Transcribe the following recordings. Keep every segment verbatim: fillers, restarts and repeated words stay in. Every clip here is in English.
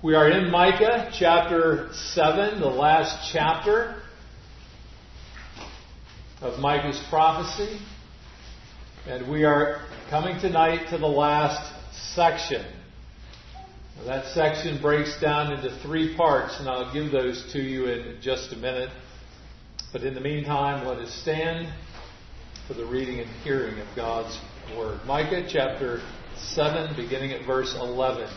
We are in Micah chapter seven, the last chapter of Micah's prophecy. And we are coming tonight to the last section. Now, that section breaks down into three parts, and I'll give those to you in just a minute. But in the meantime, let us stand for the reading and hearing of God's Word. Micah chapter seven, beginning at verse eleven.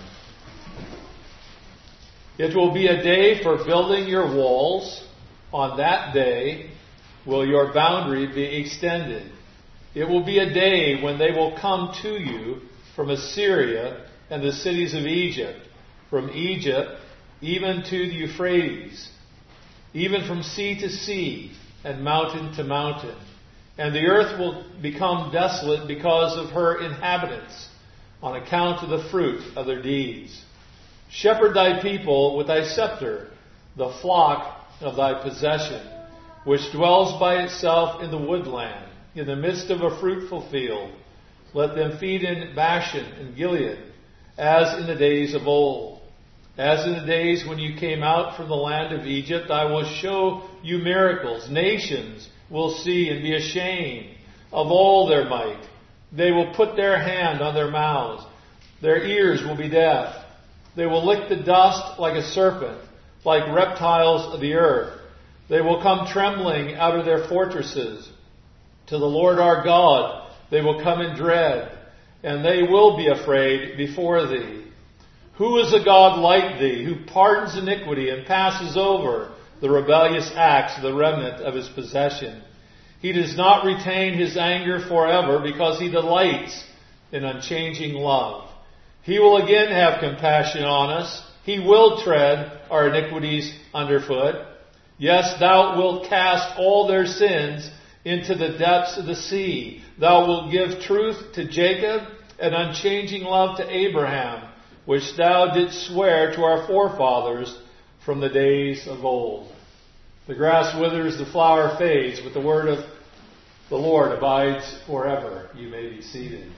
It will be a day for building your walls. On that day will your boundary be extended. It will be a day when they will come to you from Assyria and the cities of Egypt, from Egypt even to the Euphrates, even from sea to sea and mountain to mountain. And the earth will become desolate because of her inhabitants, on account of the fruit of their deeds. Shepherd thy people with thy scepter, the flock of thy possession, which dwells by itself in the woodland, in the midst of a fruitful field. Let them feed in Bashan and Gilead, as in the days of old. As in the days when you came out from the land of Egypt, I will show you miracles. Nations will see and be ashamed of all their might. They will put their hand on their mouths. Their ears will be deaf. They will lick the dust like a serpent, like reptiles of the earth. They will come trembling out of their fortresses. To the Lord our God they will come in dread, and they will be afraid before thee. Who is a God like thee, who pardons iniquity and passes over the rebellious acts of the remnant of his possession? He does not retain his anger forever, because he delights in unchanging love. He will again have compassion on us. He will tread our iniquities underfoot. Yes, thou wilt cast all their sins into the depths of the sea. Thou wilt give truth to Jacob and unchanging love to Abraham, which thou didst swear to our forefathers from the days of old. The grass withers, the flower fades, but the word of the Lord abides forever. You may be seated.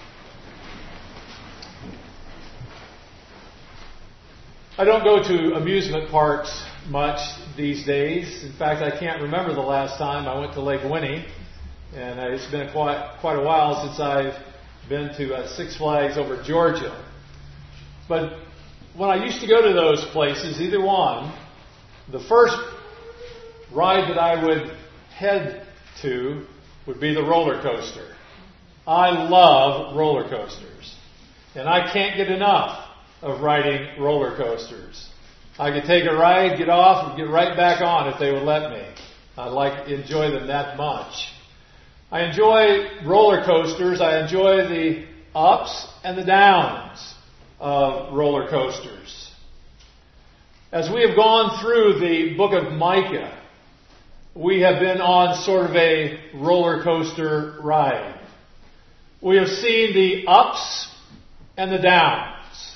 I don't go to amusement parks much these days. In fact, I can't remember the last time I went to Lake Winnie, and it's been quite quite a while since I've been to uh, Six Flags over Georgia. But when I used to go to those places, either one, the first ride that I would head to would be the roller coaster. I love roller coasters, and I can't get enough of riding roller coasters. I could take a ride, get off, and get right back on if they would let me. I like enjoy them that much. I enjoy roller coasters. I enjoy the ups and the downs of roller coasters. As we have gone through the book of Micah, we have been on sort of a roller coaster ride. We have seen the ups and the downs.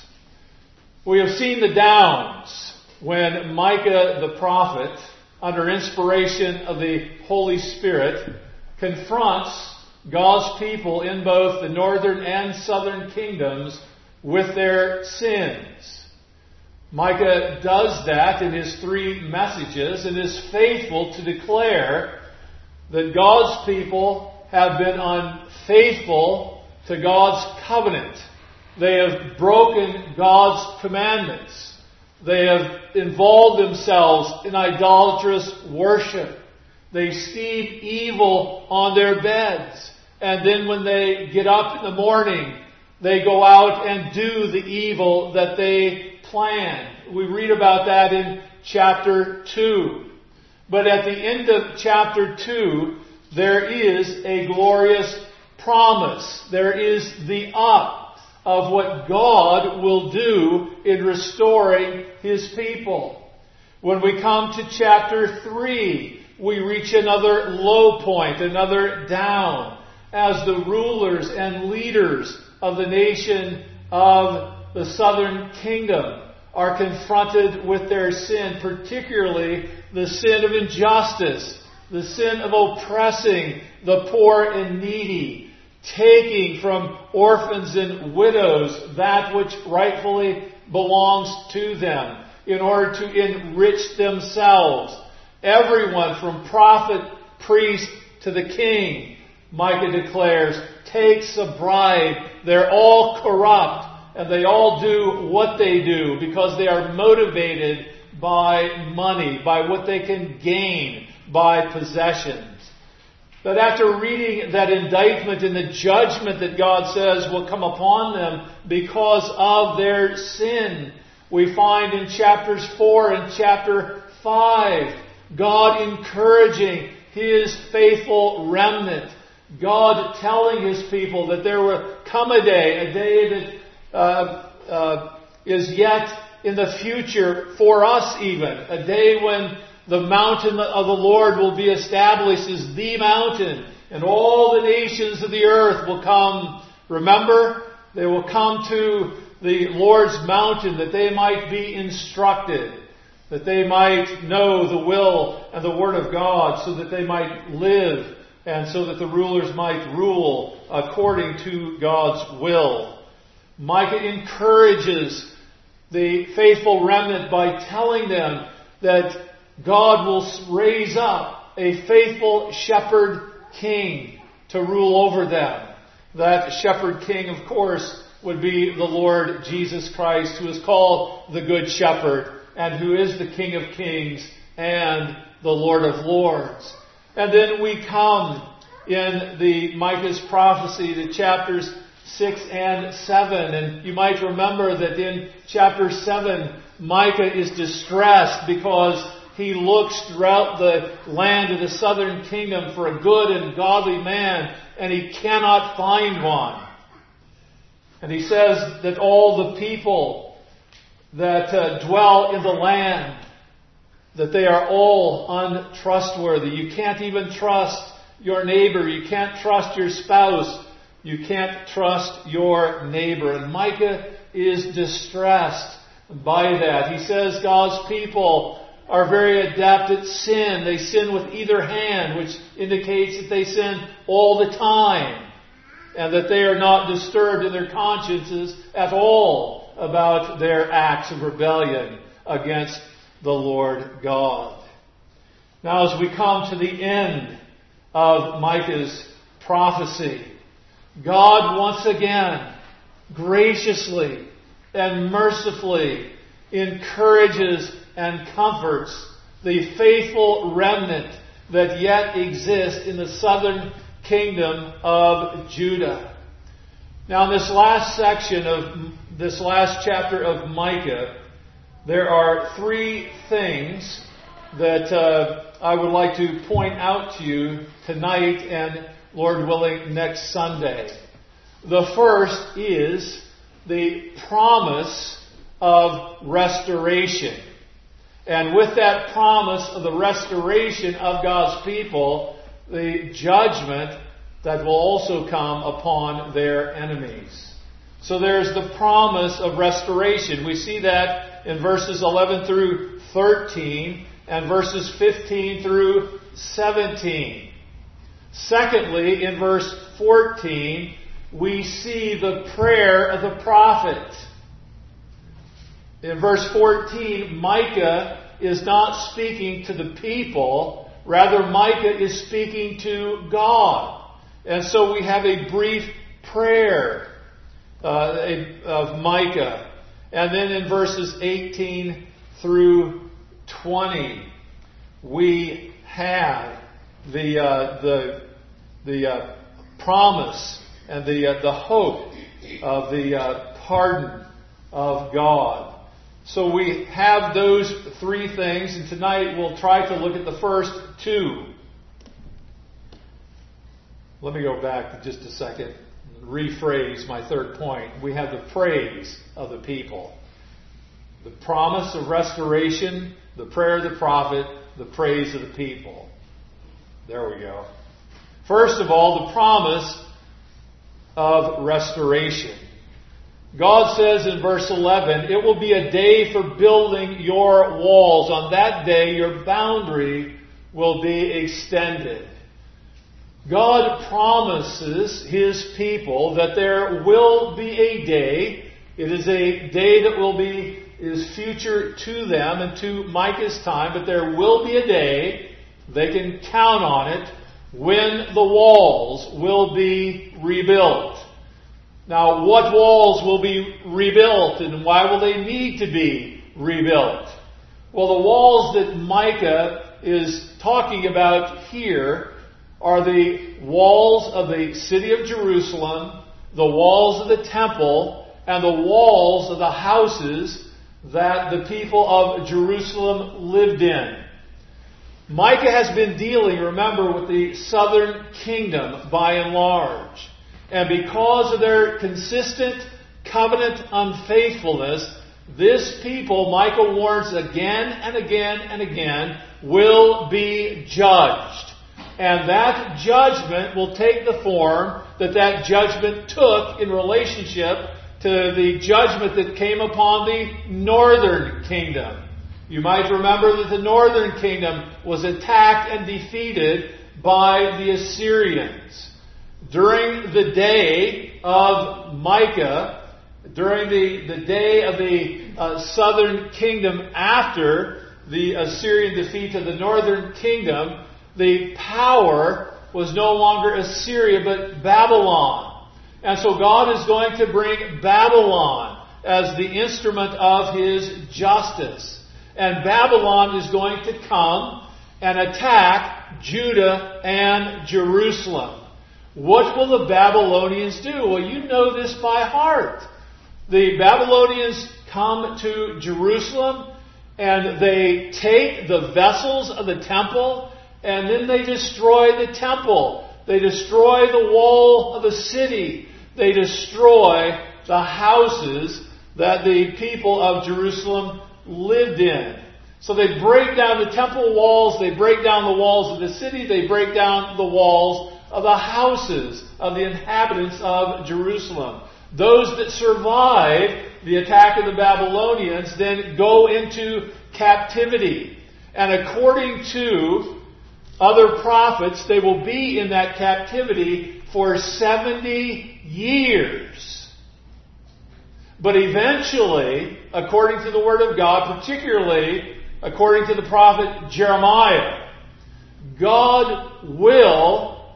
We have seen the downs when Micah the prophet, under inspiration of the Holy Spirit, confronts God's people in both the northern and southern kingdoms with their sins. Micah does that in his three messages and is faithful to declare that God's people have been unfaithful to God's covenant. They have broken God's commandments. They have involved themselves in idolatrous worship. They steep evil on their beds. And then when they get up in the morning, they go out and do the evil that they planned. We read about that in chapter two. But at the end of chapter two, there is a glorious promise. There is the up of what God will do in restoring His people. When we come to chapter three, we reach another low point, another down, as the rulers and leaders of the nation of the southern kingdom are confronted with their sin, particularly the sin of injustice, the sin of oppressing the poor and needy, taking from orphans and widows that which rightfully belongs to them in order to enrich themselves. Everyone from prophet, priest to the king, Micah declares, takes a bribe. They're all corrupt, and they all do what they do because they are motivated by money, by what they can gain, by possessions. But after reading that indictment and the judgment that God says will come upon them because of their sin, we find in chapters four and chapter five, God encouraging His faithful remnant. God telling His people that there will come a day, a day that uh, uh, is yet in the future for us even, a day when the mountain of the Lord will be established as the mountain, and all the nations of the earth will come. Remember, they will come to the Lord's mountain that they might be instructed, that they might know the will and the Word of God, so that they might live, and so that the rulers might rule according to God's will. Micah encourages the faithful remnant by telling them that God will raise up a faithful shepherd king to rule over them. That shepherd king, of course, would be the Lord Jesus Christ, who is called the Good Shepherd, and who is the King of Kings and the Lord of Lords. And then we come in the Micah's prophecy to chapters six and seven. And you might remember that in chapter seven, Micah is distressed because he looks throughout the land of the southern kingdom for a good and godly man, and he cannot find one. And he says that all the people that uh, dwell in the land, that they are all untrustworthy. You can't even trust your neighbor. You can't trust your spouse. You can't trust your neighbor. And Micah is distressed by that. He says God's people are very adept at sin. They sin with either hand, which indicates that they sin all the time, and that they are not disturbed in their consciences at all about their acts of rebellion against the Lord God. Now, as we come to the end of Micah's prophecy, God once again graciously and mercifully encourages and comforts the faithful remnant that yet exists in the southern kingdom of Judah. Now, in this last section of this last chapter of Micah, there are three things that uh, I would like to point out to you tonight and, Lord willing, next Sunday. The first is the promise of restoration. And with that promise of the restoration of God's people, the judgment that will also come upon their enemies. So there's the promise of restoration. We see that in verses eleven through thirteen and verses fifteen through seventeen. Secondly, in verse fourteen, we see the prayer of the prophet. In verse fourteen, Micah is not speaking to the people. Rather, Micah is speaking to God. And so we have a brief prayer uh, of Micah. And then in verses eighteen through twenty, we have the uh, the the uh, promise and the uh, the hope of the uh, pardon of God. So we have those three things, and tonight we'll try to look at the first two. Let me go back just a second and rephrase my third point. We have the praise of the people. The promise of restoration, the prayer of the prophet, the praise of the people. There we go. First of all, the promise of restoration. God says in verse eleven, "It will be a day for building your walls. On that day, your boundary will be extended." God promises His people that there will be a day It is a day that will be, is future to them and to Micah's time, but there will be a day, they can count on it, when the walls will be rebuilt. Now, what walls will be rebuilt and why will they need to be rebuilt? Well, the walls that Micah is talking about here are the walls of the city of Jerusalem, the walls of the temple, and the walls of the houses that the people of Jerusalem lived in. Micah has been dealing, remember, with the southern kingdom by and large. And because of their consistent covenant unfaithfulness, this people, Micah warns again and again and again, will be judged. And that judgment will take the form that that judgment took in relationship to the judgment that came upon the northern kingdom. You might remember that the northern kingdom was attacked and defeated by the Assyrians. During the day of Micah, during the, the day of the uh, southern kingdom after the Assyrian defeat of the northern kingdom, the power was no longer Assyria but Babylon. And so God is going to bring Babylon as the instrument of His justice. And Babylon is going to come and attack Judah and Jerusalem. What will the Babylonians do? Well, you know this by heart. The Babylonians come to Jerusalem and they take the vessels of the temple and then they destroy the temple. They destroy the wall of the city. They destroy the houses that the people of Jerusalem lived in. So they break down the temple walls, they break down the walls of the city, they break down the walls of the houses of the inhabitants of Jerusalem. Those that survive the attack of the Babylonians then go into captivity. And according to other prophets, they will be in that captivity for seventy years. But eventually, according to the Word of God, particularly according to the prophet Jeremiah, God will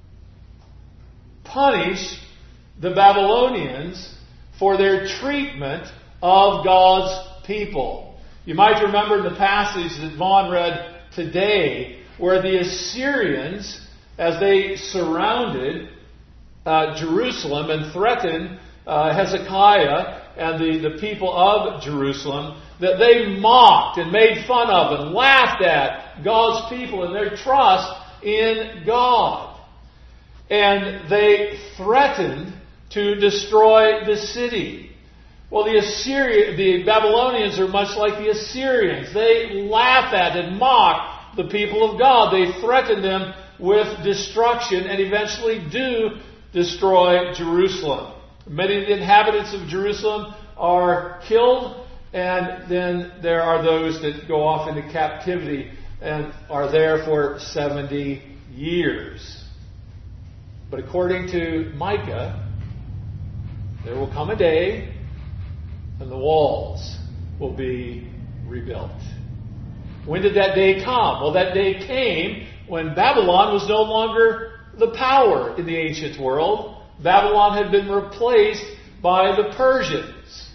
punish the Babylonians for their treatment of God's people. You might remember in the passage that Vaughn read today, where the Assyrians, as they surrounded uh, Jerusalem and threatened uh, Hezekiah and the, the people of Jerusalem, that they mocked and made fun of and laughed at God's people and their trust in God. And they threatened to destroy the city. Well, the Assyri- the Babylonians are much like the Assyrians. They laugh at and mock the people of God. They threaten them with destruction and eventually do destroy Jerusalem. Many of the inhabitants of Jerusalem are killed, and then there are those that go off into captivity and are there for seventy years. But according to Micah, there will come a day and the walls will be rebuilt. When did that day come? Well, that day came when Babylon was no longer the power in the ancient world. Babylon had been replaced by the Persians.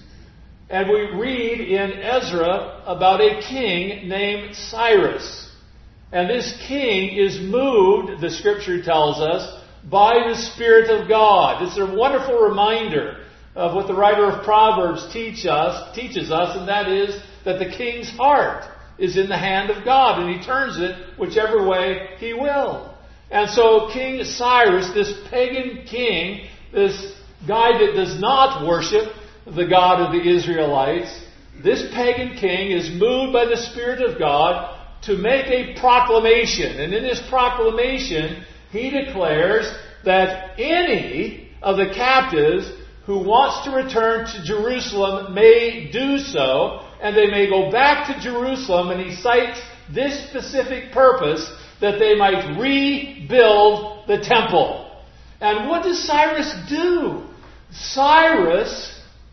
And we read in Ezra about a king named Cyrus. And this king is moved, the Scripture tells us, by the Spirit of God. It's a wonderful reminder of what the writer of Proverbs teach us, teaches us, and that is that the king's heart is in the hand of God, and he turns it whichever way he will. And so King Cyrus, this pagan king, this guy that does not worship the God of the Israelites, this pagan king is moved by the Spirit of God to make a proclamation. And in this proclamation, he declares that any of the captives who wants to return to Jerusalem may do so, and they may go back to Jerusalem, and he cites this specific purpose, that they might rebuild the temple. And what does Cyrus do? Cyrus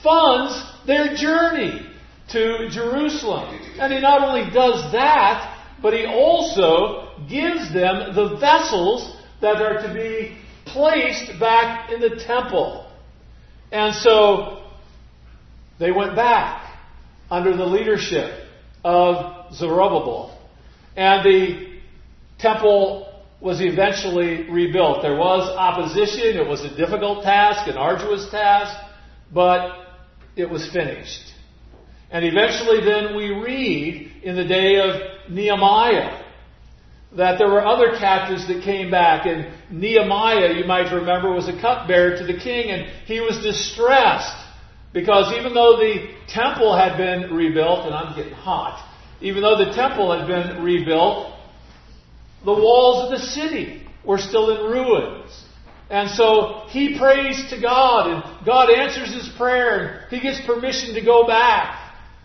funds their journey to Jerusalem. And He not only does that, but He also gives them the vessels that are to be placed back in the temple. And so they went back under the leadership of Zerubbabel. And the temple was eventually rebuilt. There was opposition. It was a difficult task, an arduous task, but it was finished. And eventually then we read in the day of Nehemiah that there were other captives that came back. And Nehemiah, you might remember, was a cupbearer to the king, and he was distressed because even though the temple had been rebuilt, and I'm getting hot, even though the temple had been rebuilt, the walls of the city were still in ruins. And so he prays to God, and God answers his prayer, and he gets permission to go back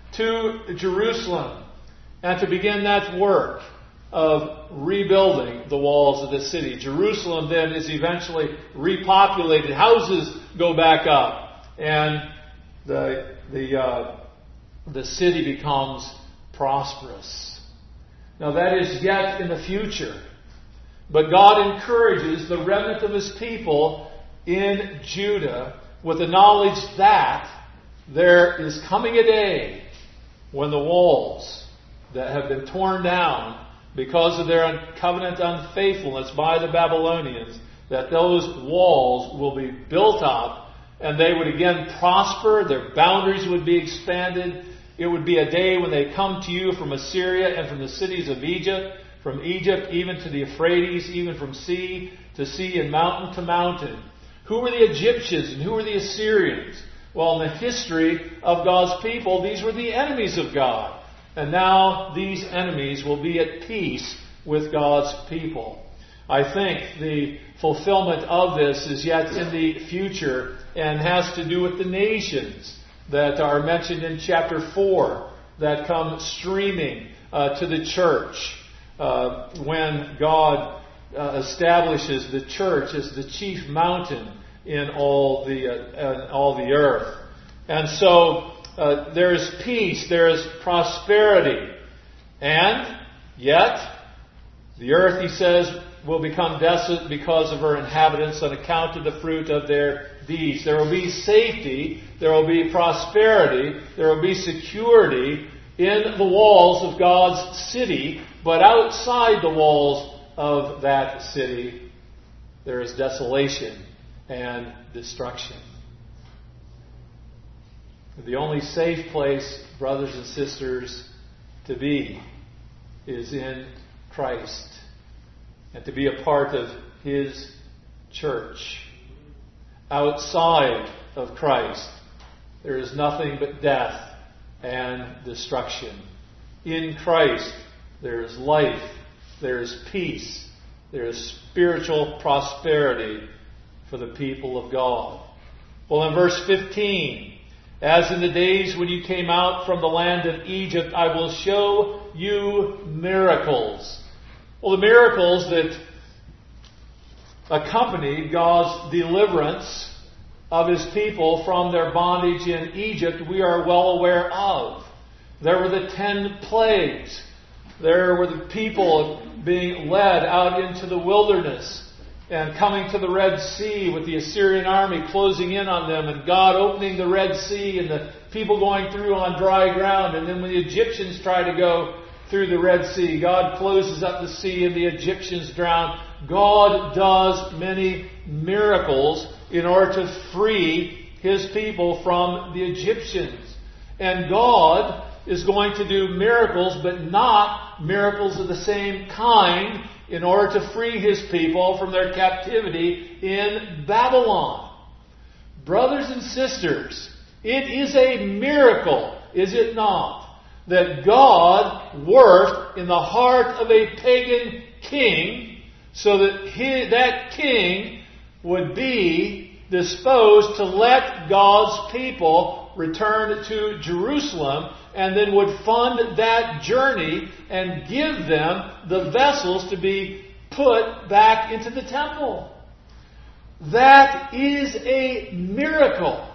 to Jerusalem and to begin that work of rebuilding the walls of the city. Jerusalem then is eventually repopulated. Houses go back up, and the the uh, the city becomes prosperous. Now that is yet in the future, but God encourages the remnant of His people in Judah with the knowledge that there is coming a day when the walls that have been torn down because of their covenant unfaithfulness by the Babylonians, that those walls will be built up and they would again prosper, their boundaries would be expanded. It would be a day when they come to you from Assyria and from the cities of Egypt, from Egypt even to the Euphrates, even from sea to sea and mountain to mountain. Who were the Egyptians and who were the Assyrians? Well, in the history of God's people, these were the enemies of God. And now these enemies will be at peace with God's people. I think the fulfillment of this is yet in the future and has to do with the nations that are mentioned in chapter four that come streaming uh, to the church uh, when God uh, establishes the church as the chief mountain in all the uh, in all the earth. And so uh, there is peace, there is prosperity, and yet the earth, he says, will become desolate because of her inhabitants on account of the fruit of their deeds. There will be safety, there will be prosperity, there will be security in the walls of God's city, but outside the walls of that city, there is desolation and destruction. The only safe place, brothers and sisters, to be is in Christ and to be a part of His church. Outside of Christ, there is nothing but death and destruction. In Christ, there is life, there is peace, there is spiritual prosperity for the people of God. Well, in verse fifteen, as in the days when you came out from the land of Egypt, I will show you miracles. Well, the miracles that accompanied God's deliverance of His people from their bondage in Egypt, we are well aware of. There were the ten plagues. There were the people being led out into the wilderness and coming to the Red Sea with the Assyrian army closing in on them, and God opening the Red Sea and the people going through on dry ground. And then when the Egyptians try to go through the Red Sea, God closes up the sea and the Egyptians drown. God does many miracles in order to free His people from the Egyptians. And God is going to do miracles, but not miracles of the same kind, in order to free His people from their captivity in Babylon. Brothers and sisters, it is a miracle, is it not, that God worked in the heart of a pagan king so that he, that king would be disposed to let God's people return to Jerusalem, and then would fund that journey and give them the vessels to be put back into the temple. That is a miracle.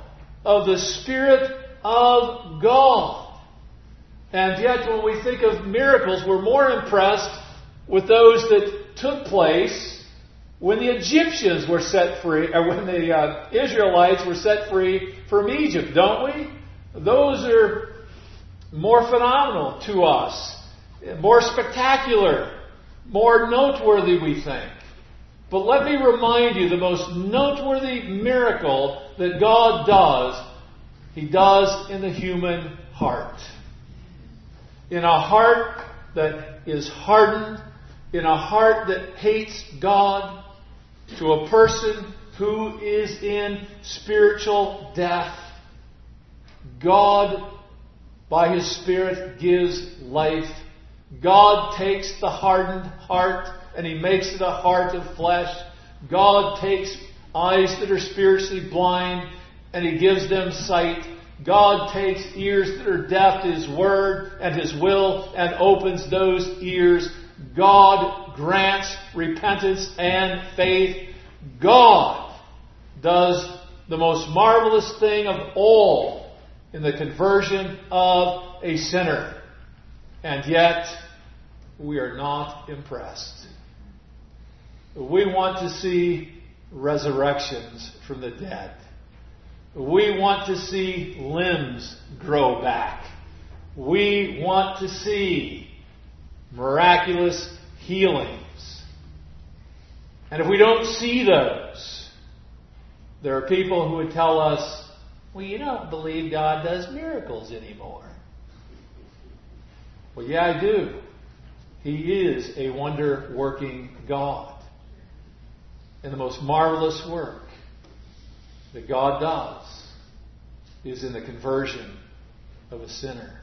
of the Spirit of God. And yet when we think of miracles, we're more impressed with those that took place when the Egyptians were set free, or when the uh, Israelites were set free from Egypt, don't we? Those are more phenomenal to us, more spectacular, more noteworthy, we think. But let me remind you, the most noteworthy miracle that God does, He does in the human heart. In a heart that is hardened, in a heart that hates God, to a person who is in spiritual death, God, by His Spirit, gives life. God takes the hardened heart and He makes it a heart of flesh. God takes eyes that are spiritually blind and He gives them sight. God takes ears that are deaf to His Word and His will and opens those ears. God grants repentance and faith. God does the most marvelous thing of all in the conversion of a sinner. And yet, we are not impressed. We want to see resurrections from the dead. We want to see limbs grow back. We want to see miraculous healings. And if we don't see those, there are people who would tell us, well, you don't believe God does miracles anymore. Well, yeah, I do. He is a wonder-working God. And the most marvelous work that God does is in the conversion of a sinner.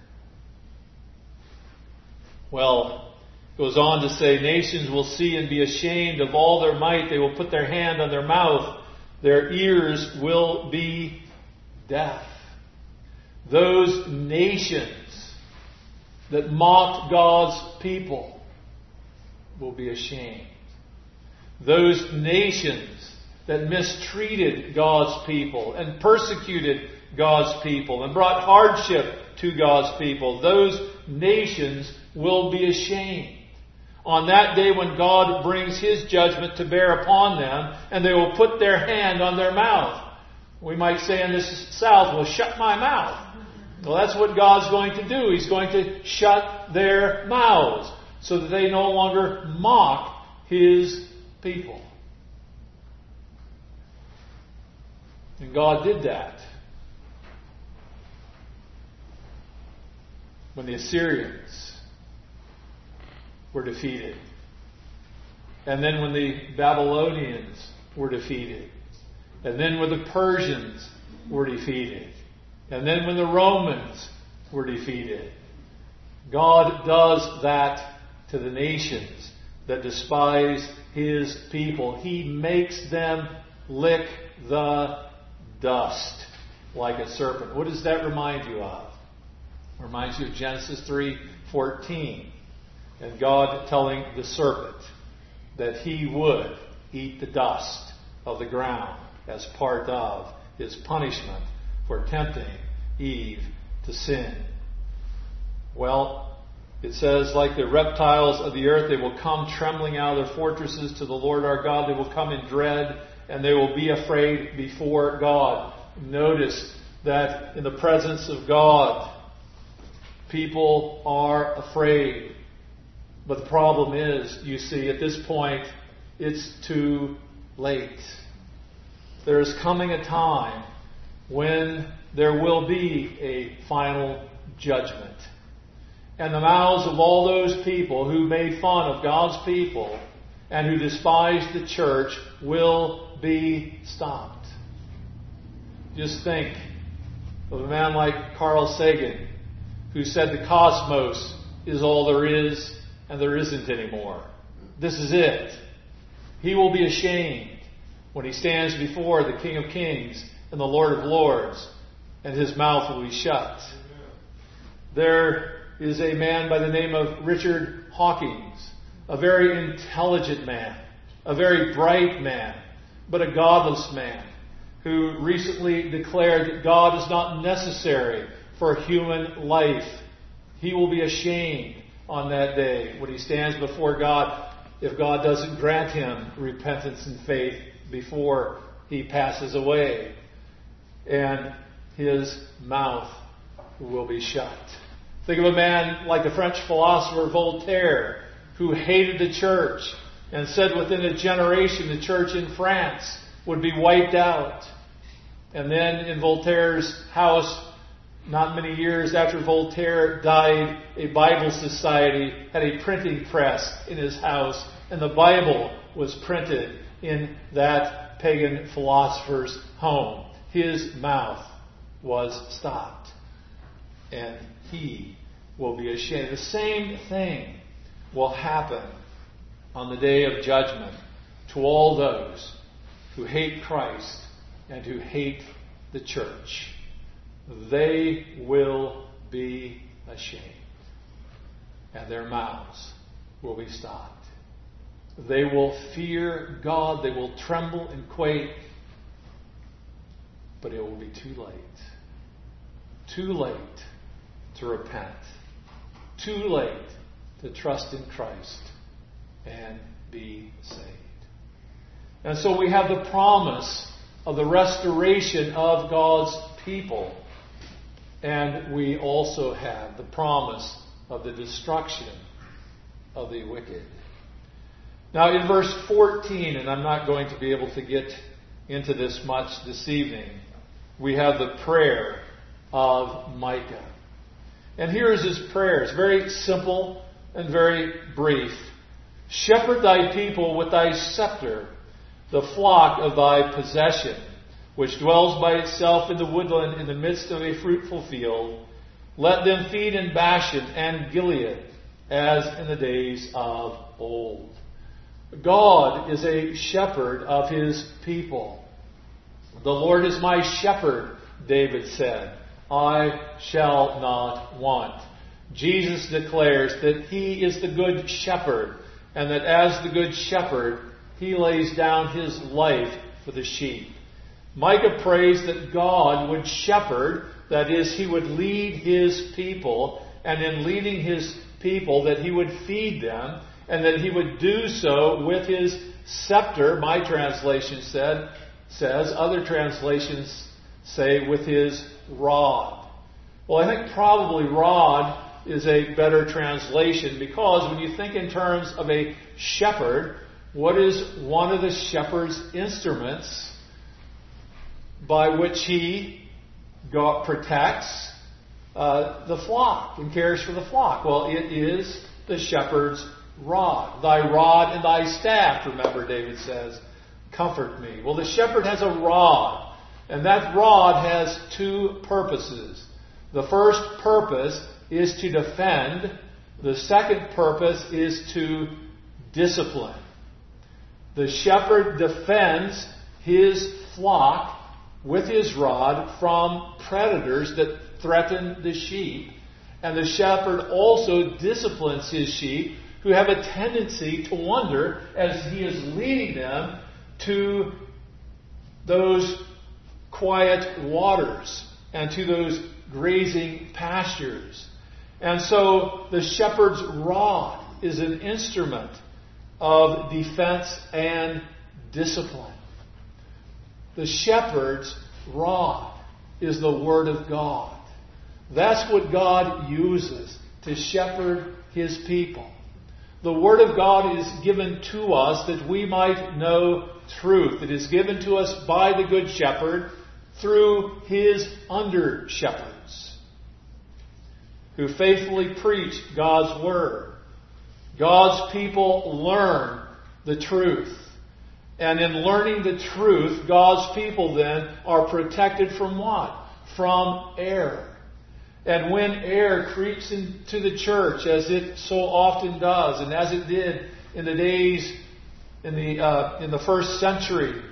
Well, it goes on to say, nations will see and be ashamed of all their might. They will put their hand on their mouth. Their ears will be deaf. Those nations that mocked God's people will be ashamed. Those nations that mistreated God's people and persecuted God's people and brought hardship to God's people, those nations will be ashamed. On that day when God brings His judgment to bear upon them, and they will put their hand on their mouth. We might say in the South, well, shut my mouth. Well, that's what God's going to do. He's going to shut their mouths so that they no longer mock His people. And God did that when the Assyrians were defeated. And then when the Babylonians were defeated. And then when the Persians were defeated. And then when the Romans were defeated. God does that to the nations that despise His people. He makes them lick the dust like a serpent. What does that remind you of? It reminds you of Genesis three fourteen. And God telling the serpent that he would eat the dust of the ground as part of His punishment for tempting Eve to sin. Well, it says, like the reptiles of the earth, they will come trembling out of their fortresses to the Lord our God. They will come in dread, and they will be afraid before God. Notice that in the presence of God, people are afraid. But the problem is, you see, at this point, it's too late. There is coming a time when there will be a final judgment. And the mouths of all those people who made fun of God's people and who despised the church will be stopped. Just think of a man like Carl Sagan, who said the cosmos is all there is and there isn't anymore. This is it. He will be ashamed when he stands before the King of Kings and the Lord of Lords, and his mouth will be shut. There is a man by the name of Richard Hawkins, a very intelligent man, a very bright man, but a godless man, who recently declared that God is not necessary for human life. He will be ashamed on that day when he stands before God if God doesn't grant him repentance and faith before he passes away. And his mouth will be shut. Think of a man like the French philosopher Voltaire, who hated the church and said within a generation the church in France would be wiped out. And then in Voltaire's house, not many years after Voltaire died, a Bible Society had a printing press in his house, and the Bible was printed in that pagan philosopher's home. His mouth was stopped, and he will be ashamed. The same thing will happen on the day of judgment to all those who hate Christ and who hate the church. They will be ashamed, and their mouths will be stopped. They will fear God. They will tremble and quake. But it will be too late. Too late to repent. Too late to trust in Christ and be saved. And so we have the promise of the restoration of God's people. And we also have the promise of the destruction of the wicked. Now in verse fourteen, and I'm not going to be able to get into this much this evening, we have the prayer of Micah. And here is his prayer. It's very simple and very brief. Shepherd thy people with thy scepter, the flock of thy possession, which dwells by itself in the woodland in the midst of a fruitful field. Let them feed in Bashan and Gilead, as in the days of old. God is a shepherd of his people. The Lord is my shepherd, David said. I shall not want. Jesus declares that he is the good shepherd, and that as the good shepherd, he lays down his life for the sheep. Micah prays that God would shepherd, that is, he would lead his people, and in leading his people, that he would feed them, and that he would do so with his scepter, my translation said, says. Other translations say with his rod. Well, I think probably rod is a better translation, because when you think in terms of a shepherd, what is one of the shepherd's instruments by which he God protects uh, the flock and cares for the flock? Well, it is the shepherd's rod. Thy rod and thy staff, remember, David says, comfort me. Well, the shepherd has a rod, and that rod has two purposes. The first purpose is to defend. The second purpose is to discipline. The shepherd defends his flock with his rod from predators that threaten the sheep. And the shepherd also disciplines his sheep, who have a tendency to wander as he is leading them to those quiet waters and to those grazing pastures. And so the shepherd's rod is an instrument of defense and discipline. The shepherd's rod is the Word of God. That's what God uses to shepherd his people. The Word of God is given to us that we might know truth. It is given to us by the Good Shepherd through his under-shepherds, who faithfully preach God's Word. God's people learn the truth. And in learning the truth, God's people then are protected from what? From error. And when error creeps into the church, as it so often does, and as it did in the days in the uh, in the first century,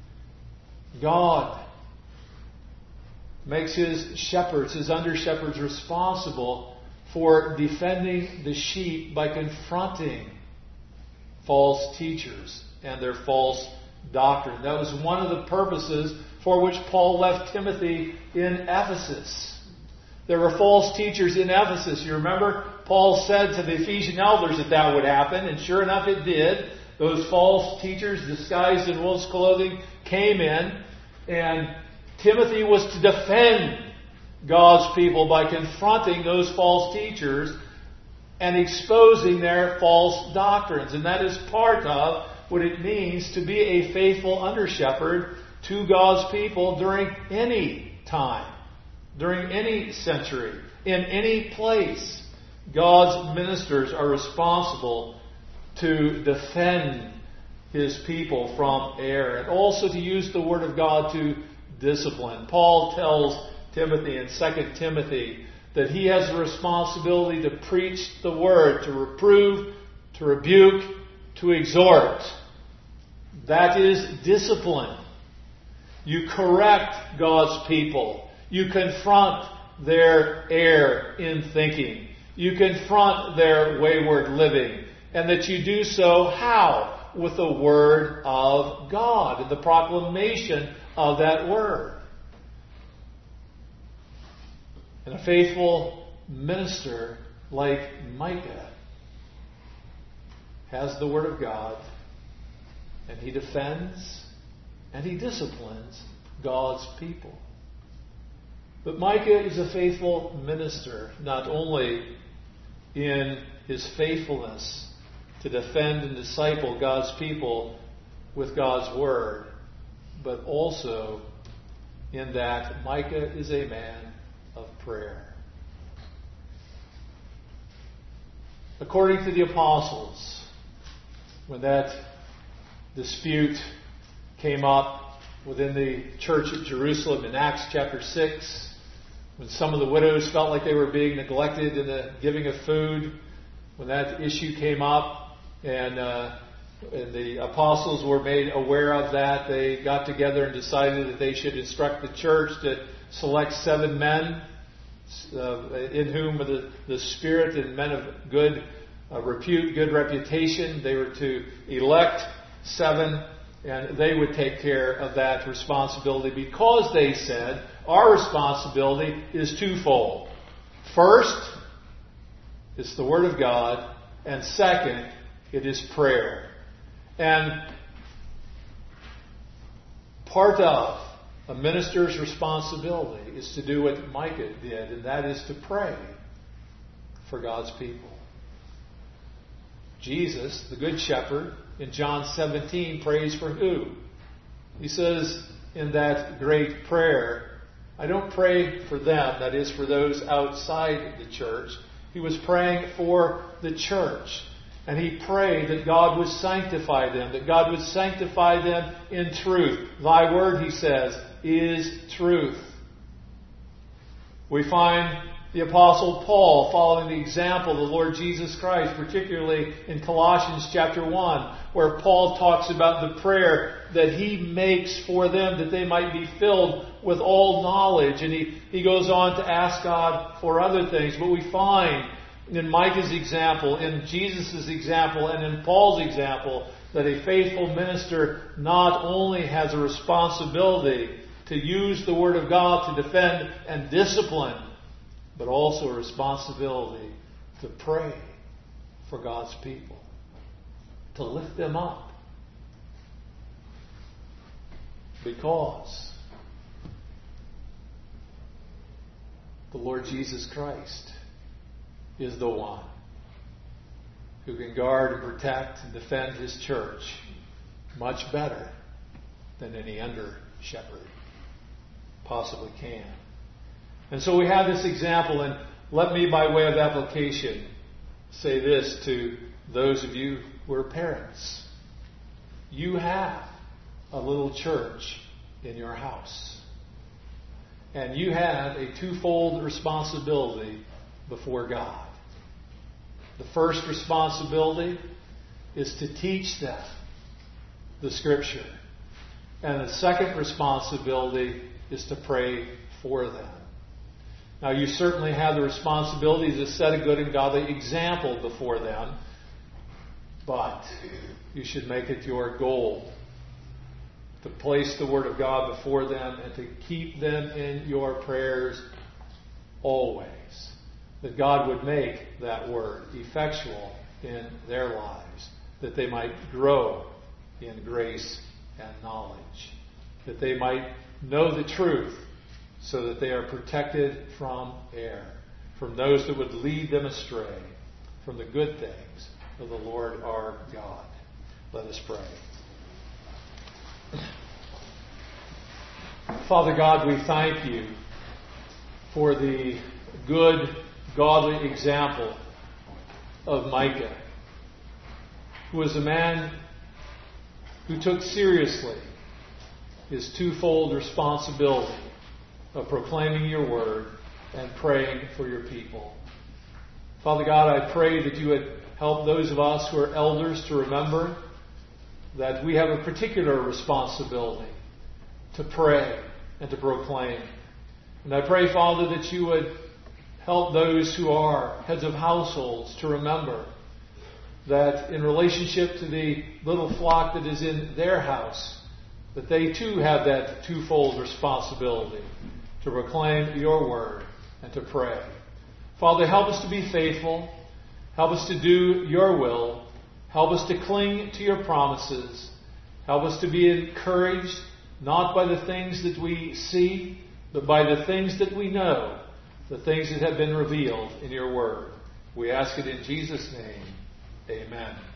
God makes his shepherds, his under-shepherds, responsible for defending the sheep by confronting false teachers and their false doctrine. That was one of the purposes for which Paul left Timothy in Ephesus. There were false teachers in Ephesus. You remember? Paul said to the Ephesian elders that that would happen, and sure enough it did. Those false teachers disguised in wolf's clothing came in, and Timothy was to defend God's people by confronting those false teachers and exposing their false doctrines. And that is part of what it means to be a faithful under-shepherd to God's people during any time, during any century, in any place. God's ministers are responsible to defend His people from error and also to use the Word of God to discipline. Paul tells Timothy in Second Timothy that he has the responsibility to preach the Word, to reprove, to rebuke, to exhort. That is discipline. You correct God's people. You confront their error in thinking. You confront their wayward living. And that you do so how? With the Word of God and the proclamation of that Word. And a faithful minister like Micah has the Word of God, and he defends and he disciplines God's people. But Micah is a faithful minister, not only in his faithfulness to defend and disciple God's people with God's Word, but also in that Micah is a man of prayer. According to the apostles, when that dispute came up within the church at Jerusalem in Acts chapter six, when some of the widows felt like they were being neglected in the giving of food, when that issue came up and, uh, and the apostles were made aware of that, they got together and decided that they should instruct the church to select seven men uh, in whom the, the Spirit and men of good uh, repute, good reputation. They were to elect seven, and they would take care of that responsibility because they said our responsibility is twofold. First, it's the Word of God, and second, it is prayer. And part of a minister's responsibility is to do what Micah did, and that is to pray for God's people. Jesus, the Good Shepherd, in John seventeen, prays for who? He says in that great prayer, I don't pray for them, that is for those outside the church. He was praying for the church. And he prayed that God would sanctify them, that God would sanctify them in truth. Thy word, he says, is truth. We find the Apostle Paul following the example of the Lord Jesus Christ, particularly in Colossians chapter one, where Paul talks about the prayer that he makes for them that they might be filled with all knowledge. And he, he goes on to ask God for other things. But we find in Micah's example, in Jesus' example, and in Paul's example, that a faithful minister not only has a responsibility to use the Word of God to defend and discipline, but also a responsibility to pray for God's people, to lift them up. Because the Lord Jesus Christ is the one who can guard and protect and defend His church much better than any under shepherd possibly can. And so we have this example, and let me, by way of application, say this to those of you who are parents. You have a little church in your house. And you have a twofold responsibility before God. The first responsibility is to teach them the Scripture. And the second responsibility is to pray for them. Now, you certainly have the responsibility to set a good and godly example before them, but you should make it your goal to place the Word of God before them and to keep them in your prayers always. That God would make that Word effectual in their lives, that they might grow in grace and knowledge, that they might know the truth so that they are protected from error, from those that would lead them astray, from the good things of the Lord our God. Let us pray. Father God, we thank you for the good, godly example of Micah, who was a man who took seriously his twofold responsibility of proclaiming your word and praying for your people. Father God, I pray that you would help those of us who are elders to remember that we have a particular responsibility to pray and to proclaim. And I pray, Father, that you would help those who are heads of households to remember that in relationship to the little flock that is in their house, that they too have that twofold responsibility to proclaim your word and to pray. Father, help us to be faithful. Help us to do your will. Help us to cling to your promises. Help us to be encouraged not by the things that we see, but by the things that we know, the things that have been revealed in your word. We ask it in Jesus' name. Amen.